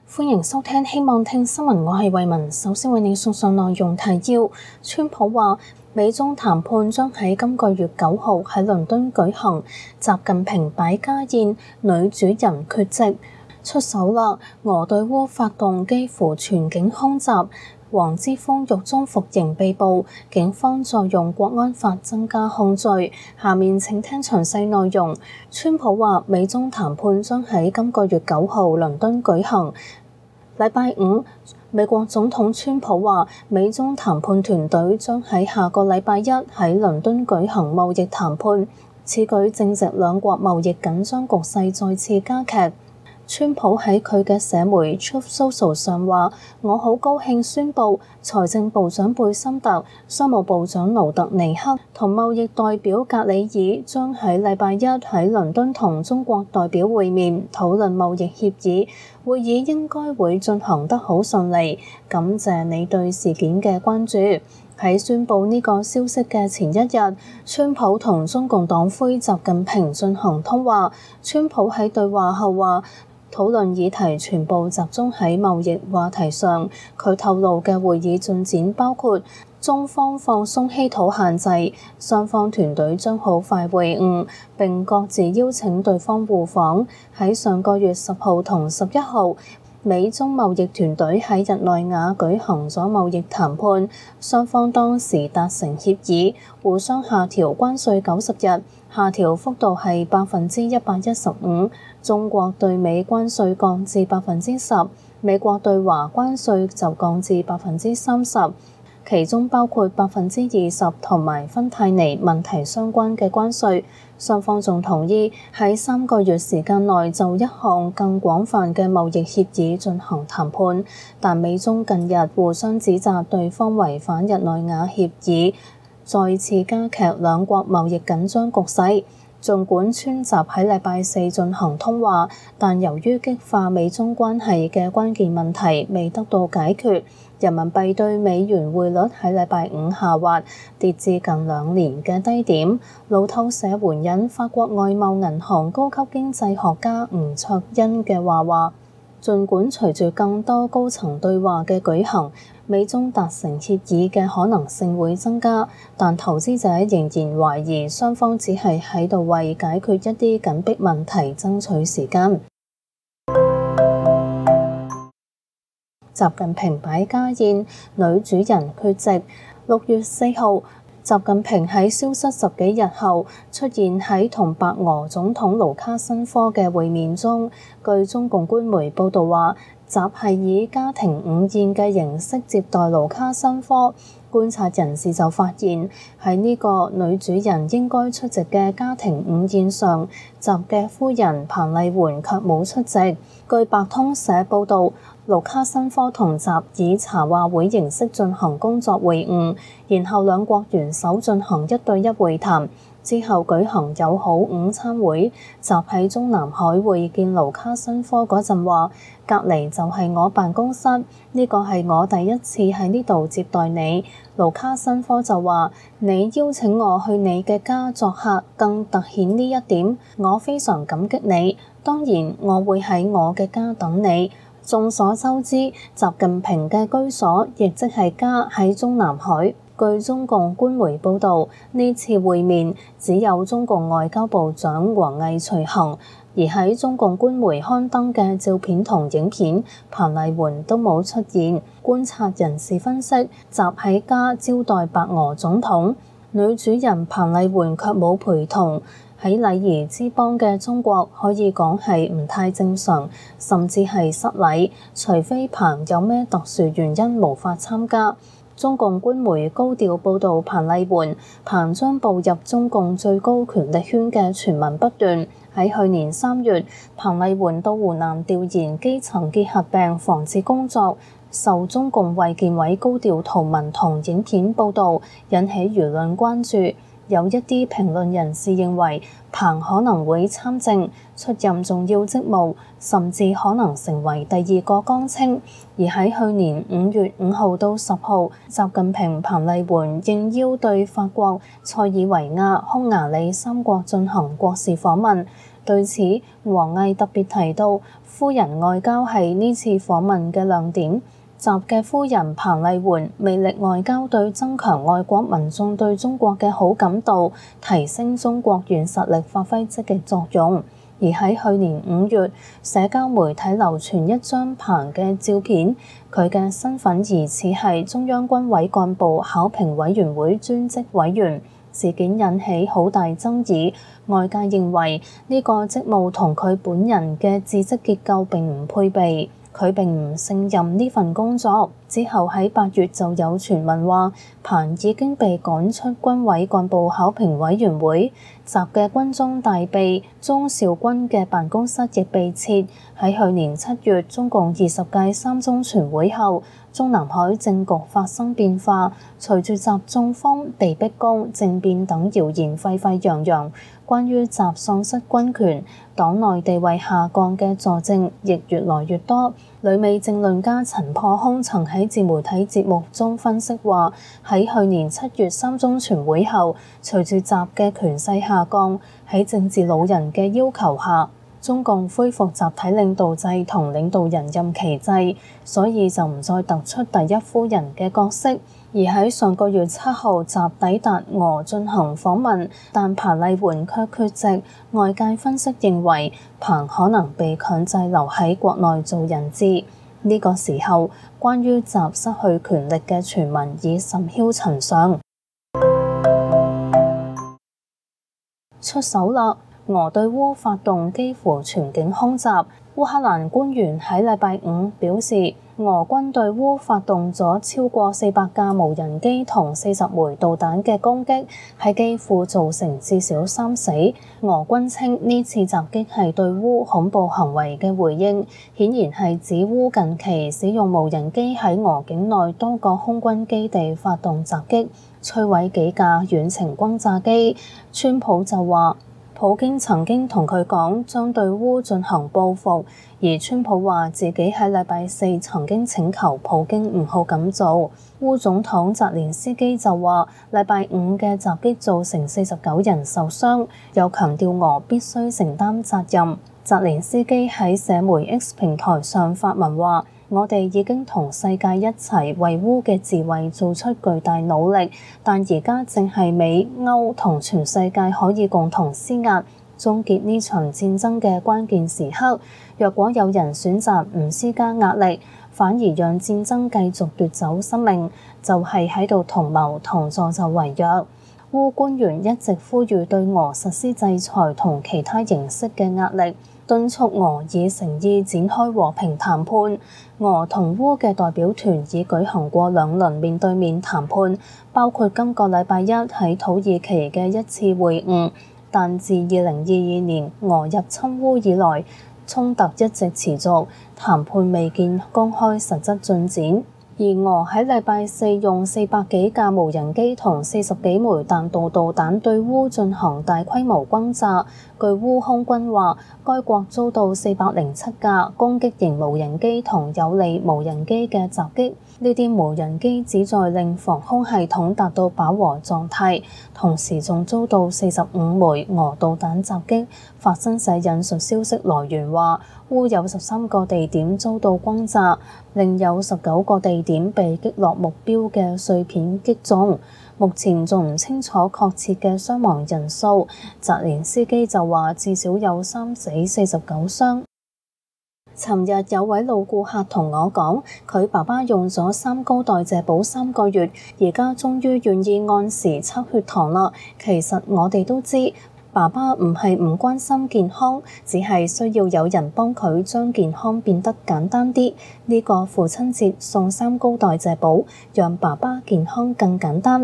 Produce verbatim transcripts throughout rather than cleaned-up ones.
歡迎收聽，希望聽新聞，我係慧雯。首先為你送上內容提要。川普話美中談判將喺今個月九號喺倫敦舉行，習近平擺家宴，女主人缺席。出手啦！俄對烏發動幾乎全境空襲，黃之鋒獄中服刑被捕，警方再用國安法增加控罪。下面請聽詳細內容。川普話美中談判將喺今個月九號倫敦舉行。禮拜五，美國總統川普話美中談判團隊將喺下個禮拜一喺倫敦舉行貿易談判。此舉正值兩國貿易緊張局勢再次加劇。川普喺佢嘅社媒 Truth Social 上話：我好高興宣布，財政部長貝森特、商務部長盧特尼克同貿易代表格里爾將喺禮拜一喺倫敦同中國代表會面，討論貿易協議。會議應該會進行得好順利。感謝你對事件嘅關注。喺宣布呢個消息嘅前一日，川普同中共黨魁習近平進行通話。川普喺對話後話：討論議題全部集中喺貿易話題上。佢透露嘅會議進展包括中方放鬆稀土限制，雙方團隊將好快會晤，並各自邀請對方互訪。喺上個月十號同十一號，美中貿易團隊喺日內瓦舉行咗貿易談判，雙方當時達成協議，互相下調關稅九十日，下調幅度係百分之一百一十五。中國對美關稅降至百分之十，美國對華關稅就降至百分之三十，其中包括百分之二十同埋芬太尼問題相關嘅關稅。雙方仲同意喺三個月時間內就一項更廣泛嘅貿易協議進行談判，但美中近日互相指責對方違反日內瓦協議，再次加劇兩國貿易緊張局勢。儘管川習喺禮拜四進行通話，但由於激化美中關係嘅關鍵問題未得到解決，人民幣對美元匯率喺禮拜五下滑，跌至近兩年嘅低點。路透社援引法國外貿銀行高級經濟學家吳卓恩嘅話話，儘管隨住更多高層對話嘅舉行，美中達成協議嘅可能性會增加，但投資者仍然懷疑雙方只係喺度為解決一啲緊迫問題爭取時間。習近平擺家宴，女主人缺席。六月四號，習近平喺消失十幾日後出現喺同白俄總統盧卡申科嘅會面中。據中共官媒報導話，習係以家庭午宴嘅形式接待盧卡申科。觀察人士就發現，喺呢個女主人應該出席嘅家庭午宴上，習嘅夫人彭麗媛卻冇出席。據白通社報導，盧卡申科同習以茶話會形式進行工作會晤，然後兩國元首進行一對一會談，之後舉行友好午餐會。習喺中南海會見盧卡申科嗰陣話：隔離就係我辦公室，呢個係我第一次喺呢度接待你。盧卡申科就話：你邀請我去你嘅家作客，更突顯呢一點，我非常感激你。當然，我會喺我嘅家等你。眾所周知，習近平嘅居所亦即係家喺中南海。據中共官媒報導，呢次會面只有中共外交部長王毅隨行，而喺中共官媒刊登嘅照片同影片，彭麗媛都冇出現。觀察人士分析，習喺家招待白俄總統，女主人彭麗媛卻冇陪同。喺禮儀之邦嘅中國，可以講係唔太正常，甚至係失禮，除非彭有咩特殊原因無法參加。中共官媒高調報導彭麗媛，彭將步入中共最高權力圈嘅傳聞不斷。喺去年三月，彭麗媛到湖南調研基層結核病防治工作，受中共衛健委高調圖文同影片報導，引起輿論關注。有一啲評論人士認為，彭可能會參政，出任重要職務，甚至可能成為第二個江青。而喺去年五月五號到十號，習近平、彭麗媛應邀對法國、塞爾維亞、匈牙利三國進行國事訪問。 對此，王毅特別提到，夫人外交係呢次訪問嘅亮點。習嘅夫人彭麗媛魅力外交對增強外國民眾對中國嘅好感度、提升中國軟實力發揮積極作用。而喺去年五月，社交媒體流傳一張彭嘅照片，佢嘅身份疑似係中央軍委幹部考評委員會專職委員。事件引起好大爭議，外界認為呢個職務同佢本人嘅治職結構並唔配備，佢並唔勝任呢份工作。之後喺八月就有傳聞話，彭已經被趕出軍委幹部考評委員會。習嘅軍中大秘鍾肇軍嘅辦公室亦被撤。喺去年七月中共二十屆三中全會後，中南海政局發生變化，隨住習中風、被逼宮、政變等謠言沸沸揚揚，關於習喪失軍權、黨內地位下降嘅佐證亦越來越多。旅美政論家陳破空曾喺自媒體節目中分析話，喺去年七月三中全會後，隨住習嘅權勢下降，喺政治老人嘅要求下，中共恢復集體領導制同領導人任期制，所以就唔再突出第一夫人嘅角色。而喺上個月七號，習抵達俄進行訪問，但彭麗媛卻缺席。外界分析認為，彭可能被強制留喺國內做人質。呢、這個時候，關於習失去權力嘅傳聞已甚囂塵上。出手啦！俄對烏發動幾乎全境空襲。烏克蘭官員喺禮拜五表示，俄軍對烏發動咗超過四百架無人機同四十枚導彈嘅攻擊，喺基輔造成至少三死。俄軍稱呢次襲擊係對烏恐怖行為嘅回應，顯然係指烏近期使用無人機喺俄境內多個空軍基地發動襲擊，摧毀幾架遠程轟炸機。川普就話，普京曾經同佢講將對烏進行報復，而川普話自己喺禮拜四曾經請求普京唔好咁做。烏總統澤連斯基就話，禮拜五嘅襲擊造成四十九人受傷，又強調俄必須承擔責任。澤連斯基喺社媒 X 平台上發文話，我哋已經同世界一齊為烏嘅自衛做出巨大努力，但而家正係美歐同全世界可以共同施壓，終結呢場戰爭嘅關鍵時刻。若果有人選擇唔施加壓力，反而讓戰爭繼續奪走生命，就係喺度同謀同助紂為虐。烏官員一直呼籲對俄實施制裁同其他形式嘅壓力，敦促俄以誠意展開和平談判。俄同烏嘅代表團已舉行過兩輪面對面談判，包括今個禮拜一喺土耳其嘅一次會晤。但自二零二二年俄入侵烏以來，衝突一直持續，談判未見公開實質進展。而俄喺禮拜四用四百幾架無人機同四十幾枚彈道導彈對烏進行大規模轟炸。據烏空軍話，該國遭到四百零七架攻擊型無人機同有利無人機嘅襲擊。呢啲無人機旨在令防空系統達到飽和狀態，同時仲遭到四十五枚俄導彈襲擊。法新社引述消息來源話，烏有十三個地點遭到轟炸，另有十九個地點被擊落目標嘅碎片擊中。目前仲唔清楚確切嘅傷亡人數。澤連斯基就話至少有三死四十九傷。尋日有位老顧客同我講，佢爸爸用咗三高代謝補三個月，而家終於願意按時測血糖啦。其實我哋都知，爸爸唔係唔關心健康，只係需要有人幫佢將健康變得簡單啲。呢個父親節送三高代謝補，讓爸爸健康更簡單。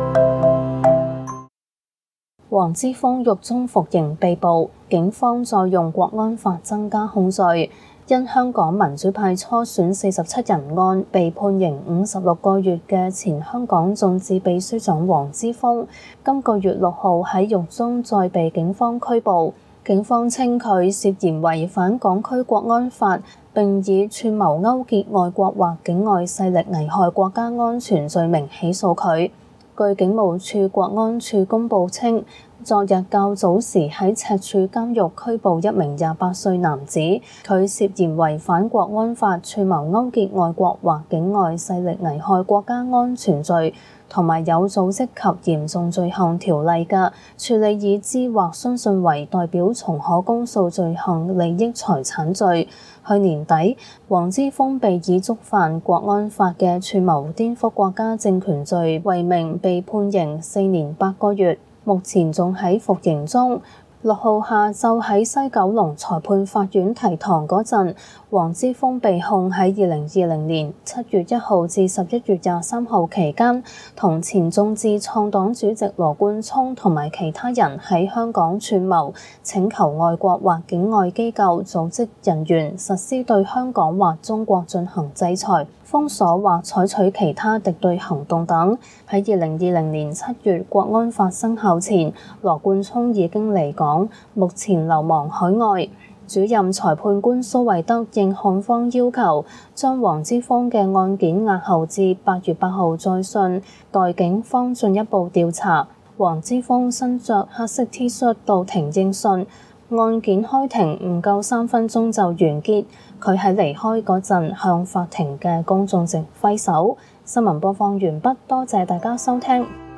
黃之鋒獄中服刑被捕，警方再用國安法增加控罪。因香港民主派初選四十七人案被判刑五十六個月嘅前香港眾志秘書長黃之鋒，今個月六號喺獄中再被警方拘捕。警方稱佢涉嫌違反港區國安法，並以串謀勾結外國或境外勢力危害國家安全罪名起訴佢。據警務處國安處公佈稱， 昨日較早時喺赤柱監獄拘捕一名廿八歲男子，佢涉嫌違反國安法串謀勾結外國或境外勢力危害國家安全罪，同埋有組織及嚴重罪行條例嘅，處理已知或相信為代表從可公訴罪行利益財產罪。去年底，黃之鋒被以觸犯國安法嘅串謀顛覆國家政權罪為名被判刑四年八個月，目前仲喺服刑中。六號下晝喺西九龍裁判法院提堂嗰陣，黃之鋒被控喺二零二零年七月一號至十一月廿三號期間，同前眾志創黨主席羅冠聰同埋其他人喺香港串謀，請求外國或境外機構組織人員實施對香港或中國進行制裁、封鎖或採取其他敵對行動等。喺二零二零年七月國安法生效前，羅冠聰已經離港，目前流亡海外。主任裁判官蘇惠德應控方要求，將黃之鋒嘅案件押後至八月八號再訊，待警方進一步調查。黃之鋒身着黑色 T 恤到庭應訊，案件開庭唔夠三分鐘就完結。佢喺離開嗰陣向法庭嘅公眾席揮手。新聞播放完畢，多謝大家收聽。